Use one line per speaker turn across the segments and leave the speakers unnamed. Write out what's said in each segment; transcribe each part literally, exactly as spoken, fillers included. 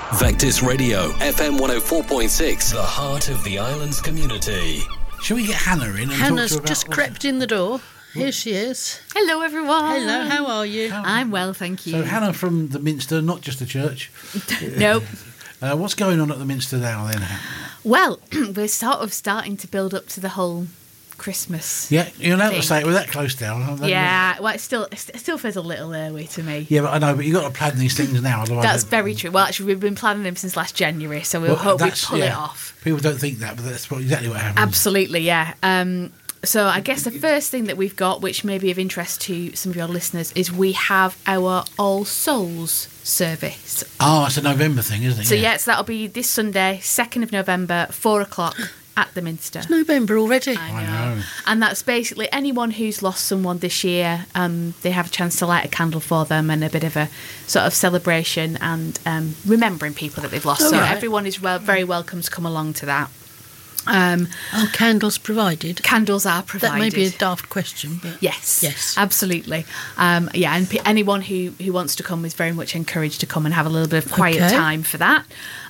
Vectis Radio, F M one oh four point six, the heart of the island's community.
Shall we get Hannah in? And
Hannah's
talk to her
just
about
crept in the door. Here she is.
Hello, everyone.
Hello, how are you?
How-
I'm well, thank you.
So Hannah from the Minster, not just the church.
Nope.
Uh, what's going on at the Minster now then?
Well, we're sort of starting to build up to the whole Christmas.
Yeah, you're allowed to
thing.
say it. We're that close down.
Yeah, well, it still it still feels a little early to me.
Yeah, but I know, but you've got to plan these things now. Otherwise
That's
it-
very true. Well, actually, we've been planning them since last January, so we'll
Well,
hope we
that's-
pull it
yeah.
off.
People don't think that, but that's what, exactly what happens.
Absolutely, yeah. Um, so I guess the first thing that we've got, which may be of interest to some of your listeners, is we have our All Souls service.
Oh, it's a November thing, isn't it?
So yeah, so that'll be this Sunday, second of November, four o'clock at the Minster.
November already.
I
I
know.
know.
And that's basically anyone who's lost someone this year, um, they have a chance to light a candle for them and a bit of a sort of celebration and um, remembering people that they've lost.
Oh,
so
right.
everyone is well, very welcome to come along to that. Um,
Oh, candles provided.
candles are provided.
That may be a daft question, but
Yes,
Yes.
absolutely. Um, yeah, and p- anyone who, who wants to come is very much encouraged to come and have a little bit of quiet
Okay.
time for that.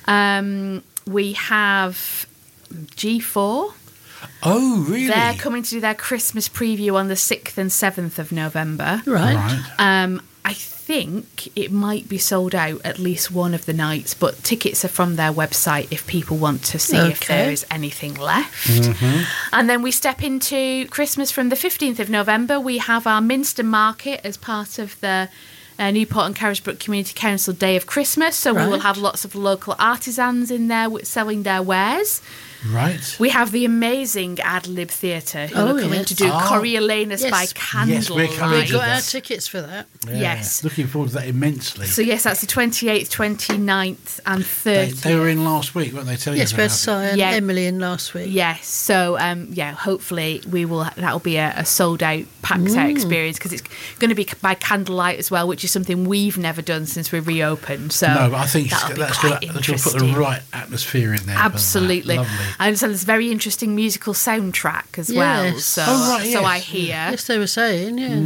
Um, we have G four.
Oh, really?
They're coming to do their Christmas preview on the sixth and seventh of November.
right.
Right.
Um, I think it might be sold out at least one of the nights, but tickets are from their website if people want to see if
Okay.
there is anything left.
Mm-hmm.
And then we step into Christmas from the fifteenth of November. We have our Minster Market as part of the uh, Newport and Carisbrooke Community Council Day of Christmas. So we will
Right.
have lots of local artisans in there with- selling their wares.
Right.
We have the amazing Ad Lib Theatre who
Oh,
are coming
yes.
to do
Oh.
Coriolanus
Yes.
by
Yes,
candlelight.
we're coming
We
to
got our
that.
tickets for that.
Yeah.
Yes.
Looking forward to that immensely.
So yes, that's the twenty-eighth, twenty-ninth and
they,
thirtieth.
they were in last week, weren't they? Telling
Yes,
us
we had
about it.
Si and
Yeah.
Emily in last week.
Yes, so um, yeah, hopefully we will. That'll be a, a sold out, packed out experience because it's going to be by candlelight as well, which is something we've never done since we reopened. So
No, but I think
that'll be
that's
quite
going to put the
interesting.
right atmosphere in there. for that.
Absolutely,
Lovely.
and so there's very interesting musical soundtrack as well.
Yes.
So,
Oh, right,
so
yes.
I hear.
Yes, they were saying, yeah.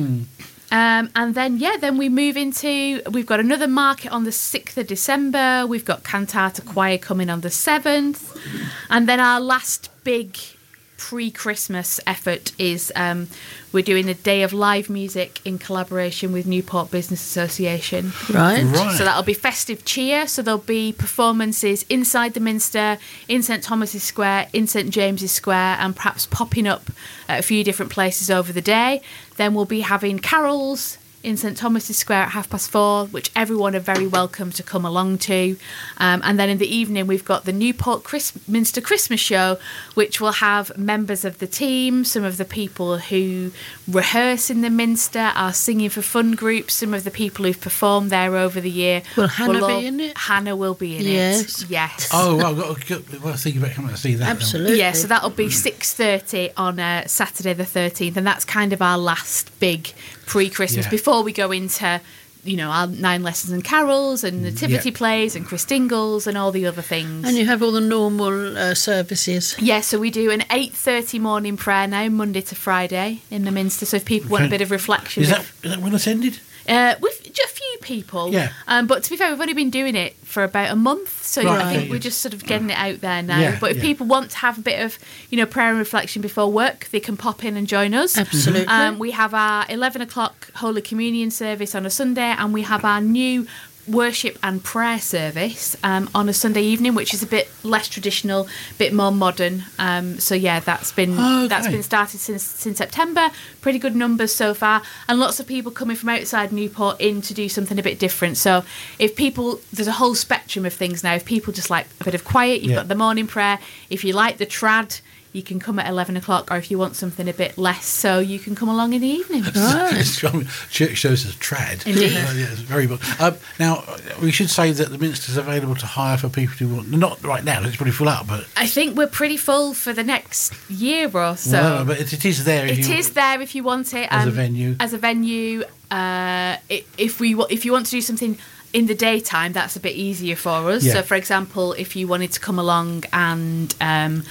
Um, and then, yeah, then we move into, we've got another market on the sixth of December. We've got Cantata Choir coming on the seventh. And then our last big pre-Christmas effort is um, we're doing a day of live music in collaboration with Newport Business Association.
Right.
Right.
So that'll be festive cheer. So there'll be performances inside the Minster, in St Thomas's Square, in St James's Square, and perhaps popping up at a few different places over the day. Then we'll be having carols in St Thomas's Square at half past four, which everyone are very welcome to come along to. Um, and then in the evening, we've got the Newport Chris- Minster Christmas Show, which will have members of the team, some of the people who rehearse in the Minster, are singing for fun groups, some of the people who've performed there over the year.
Will Hannah
will
be
all-
in it?
Hannah will be in
Yes.
it. Yes.
Oh, well, I've got to get, well, think about coming to see that. then.
Absolutely.
Yeah, so that'll be six thirty on uh, Saturday the thirteenth, and that's kind of our last big pre-Christmas
Yeah.
before we go into, you know, our nine lessons and carols and nativity
Yeah.
plays and Christingles and all the other things.
And you have all the normal uh, services.
Yeah, so we do an eight thirty morning prayer now, Monday to Friday in the Minster. So if people want a bit of reflection,
Is that, is that well attended?
uh, with just a few people.
Yeah.
Um, but to be fair, we've only been doing it for about a month, so
Right,
I think
okay,
we're
yes.
just sort of getting it out there now.
Yeah,
but if
yeah.
people want to have a bit of, you know, prayer and reflection before work, they can pop in and join us.
Absolutely.
Um, we have our eleven o'clock Holy Communion service on a Sunday, and we have our new worship and prayer service um, on a Sunday evening, which is a bit less traditional, a bit more modern. Um, so yeah, that's been
Okay.
that's been started since since September. Pretty good numbers so far, and lots of people coming from outside Newport in to do something a bit different. So if people, there's a whole spectrum of things now. If people just like a bit of quiet, you've
Yeah.
got the morning prayer. If you like the trad, you can come at eleven o'clock, or if you want something a bit less, so you can come along in the evening.
Church shows us trad.
Indeed.
Uh, yeah, it's very good. Um, now, we should say that the Minster's available to hire for people who want. Not right now, it's pretty full up, but.
I think we're pretty full for the next year or so.
No, but it, it is there. If
It
you,
is there if you want it
As a
um,
venue.
As a venue, uh, i- if we wa- if you want to do something in the daytime, that's a bit easier for us.
Yeah.
So, for example, if you wanted to come along and um,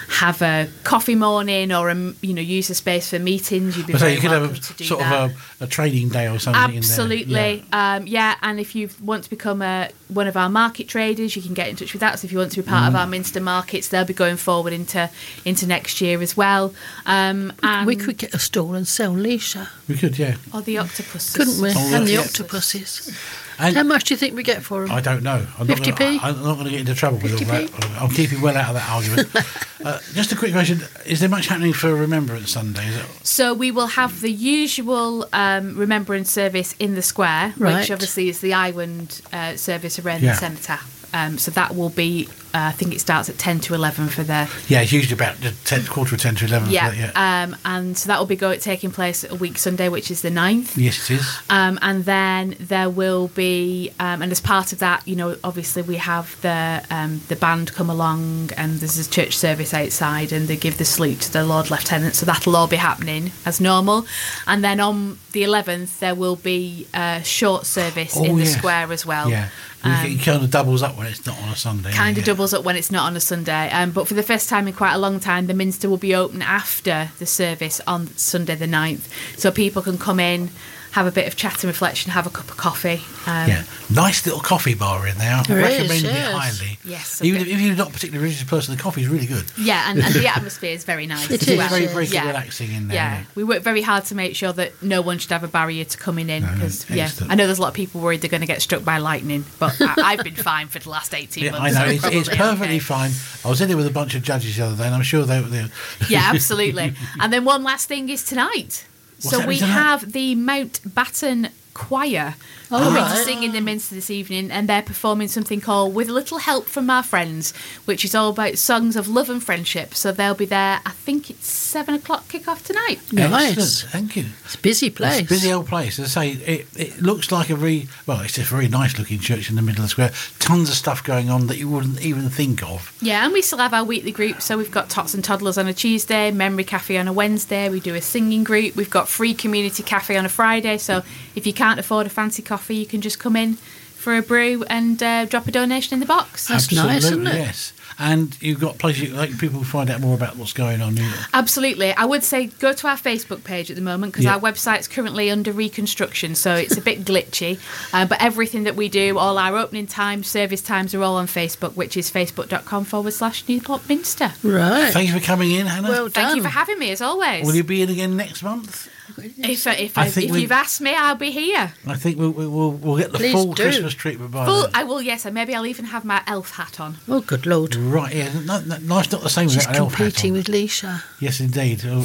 have a coffee morning or a, you know use the space for meetings, you'd be
So
very
you could
welcome
have
to
a
do
sort
that.
of a, a training day or something.
Absolutely,
in there.
yeah. Um, yeah. And if you want to become a one of our market traders, you can get in touch with that. So if you want to be part
Mm.
of our Minster markets, they'll be going forward into into next year as well. Um, and
We could get a stall and sell leisure,
We could, yeah.
or the octopuses,
couldn't we?
Oh,
and the
yeah.
octopuses.
And
How much do you think we get for them?
I don't know. I'm not
fifty
gonna-
p?
I'm not going to get into trouble with all
fifty p?
that. I'm keeping well out of that argument. uh, just a quick question: is there much happening for Remembrance Sunday? Is it?
So we will have the usual um, remembrance service in the square,
Right.
which obviously is the Island uh, service around
Yeah.
the cenotaph. Um, so that will be, uh, I think it starts at ten to eleven for the
Yeah, it's usually about the ten, quarter of ten to eleven.
yeah,
For that, yeah.
Um, and so that will be go, taking place a week Sunday, which is the ninth.
Yes, it is.
Um, and then there will be, um, and as part of that, you know, obviously we have the um, the band come along, and there's a church service outside, and they give the salute to the Lord Lieutenant. So that'll all be happening as normal. And then on the eleventh, there will be a short service
Oh,
in the
yes.
square as well.
Yeah, it kind of doubles up when it's not on a Sunday.
Kind of
yeah.
doubles up when it's not on a Sunday. Um, but for the first time in quite a long time, the Minster will be open after the service on Sunday the ninth. So people can come in, have a bit of chat and reflection, have a cup of coffee. Um,
Yeah, nice little coffee bar in there. I
There is,
recommend it
yes.
highly.
Yes, a
even
bit-
if, if you're not a particularly religious person, the coffee is really good.
Yeah, and, and the atmosphere is very nice.
It
as
is,
well.
very, very
yeah.
relaxing in there.
Yeah,
Yeah.
we work very hard to make sure that no one should have a barrier to coming in
No, no,
because, yeah,
excellent.
I know there's a lot of people worried they're going to get struck by lightning, but I, I've been fine for the last eighteen
Yeah,
months.
I know.
so
It's, it's
probably
perfectly
okay.
fine. I was in there with a bunch of judges the other day, and I'm sure they were there.
Yeah, absolutely. And then one last thing is tonight.
What's
so
happening
we
tonight?
have the Mount Batten Choir
Oh,
coming to
right.
sing in the Minster this evening, and they're performing something called With a Little Help from Our Friends, which is all about songs of love and friendship. So they'll be there, I think it's seven o'clock kick-off tonight.
Nice.
Excellent, thank you.
It's a busy place.
It's a busy old place. As I say, it, it looks like a very, well, it's a very nice looking church in the middle of the square. Tons of stuff going on that you wouldn't even think of.
Yeah, and we still have our weekly groups. So we've got Tots and Toddlers on a Tuesday, Memory Cafe on a Wednesday. We do a singing group. We've got Free Community Cafe on a Friday. So if you can't afford a fancy coffee, you can just come in for a brew and uh, drop a donation in the box.
That's nice, isn't it?
Yes. And you've got places you like people find out more about what's going on. You-
Absolutely. I would say go to our Facebook page at the moment because
Yeah.
our website's currently under reconstruction, so it's a bit glitchy. Uh, but everything that we do, all our opening times, service times are all on Facebook, which is facebook.com forward slash Newport Minster.
Right.
Thank you for coming in, Hannah.
Well
Thank you
done.
for having me, as always.
Will you be in again next month?
if uh, if,
I
I
think
if
we-
you've asked me, I'll be here.
I think we'll, we'll, we'll get the
Please
full
do.
Christmas treatment by
Full,
then.
I will, yes, and maybe I'll even have my elf hat on.
Oh, good Lord.
Right, yeah. No, no, life's not the same
She's
without an elf hat
competing
on.
with Leisha.
Yes, indeed. Oh.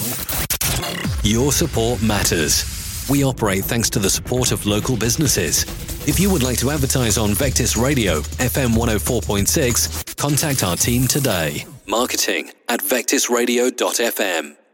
Your support matters. We operate thanks to the support of local businesses. If you would like to advertise on Vectis Radio, F M one oh four point six, contact our team today. Marketing at vectis radio dot f m.